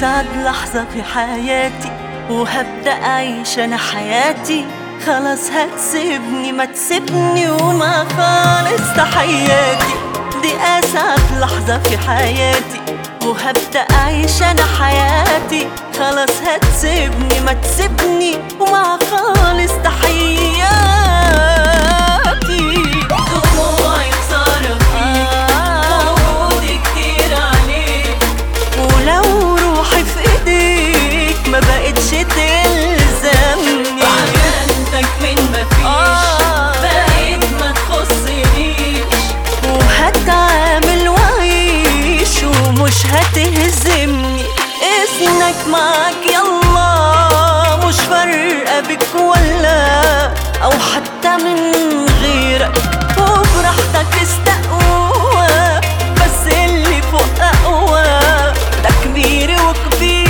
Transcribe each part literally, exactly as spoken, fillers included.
أسعد لحظة في حياتي وهبدأ أعيش أنا حياتي. خلاص هتسيبني ما تسيبني وما خالص تحياتي. دي أسعد لحظة في حياتي وهبدأ أعيش أنا حياتي. خلاص هتسيبني ما تسيبني وما خالص تحياتي. دموعي خسارة فيك ووجودي كتير عليك، ولو روحي في ايديك ما بقتش تلزمني. عينتك من مفيش بقيت ما تخصنيش، وهتعامل وعيش ومش هتهزمني. اسمك معاك يلا مش فارقة بك ولا أو حتى من غيرك، وبراحتك استقوى بس اللي فوق أقوى. ده كبيري وكبيرك.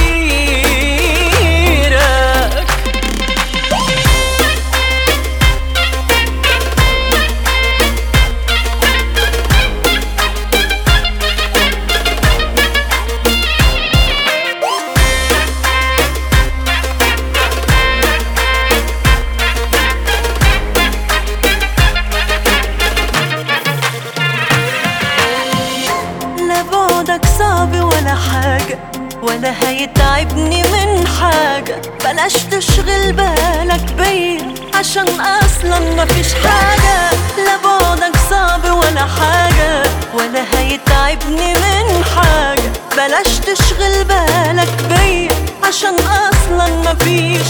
لا بعدك صعب ولا حاجة ولا هيتعبني من حاجة. بلاش تشغل بالك بيا عشان أصلا مفيش حاجة. لا بعدك صعب ولا حاجة ولا هيتعبني من حاجة. بلاش تشغل بالك بيا عشان أصلا مفيش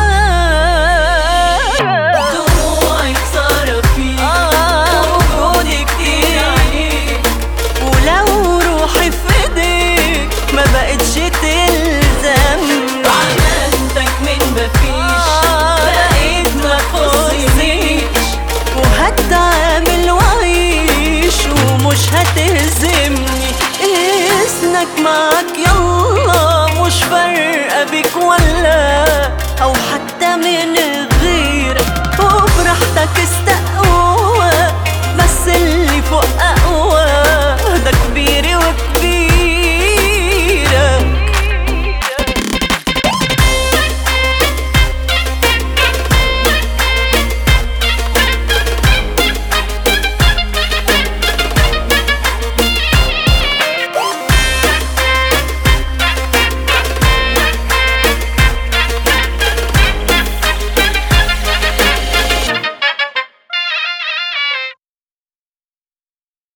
حاجة. دموعي خسارة فيك ووجودي كتير عليك، ولو روحي في ايديك ما بقتش تلزمني. عينتك من مفيش بقيت ما تخصنيش، وهتعامل وعيش ومش هتهزمني. اسمك معاك يلا مش فارقة بيك ولا أو حتى من غيرك، وبراحتك است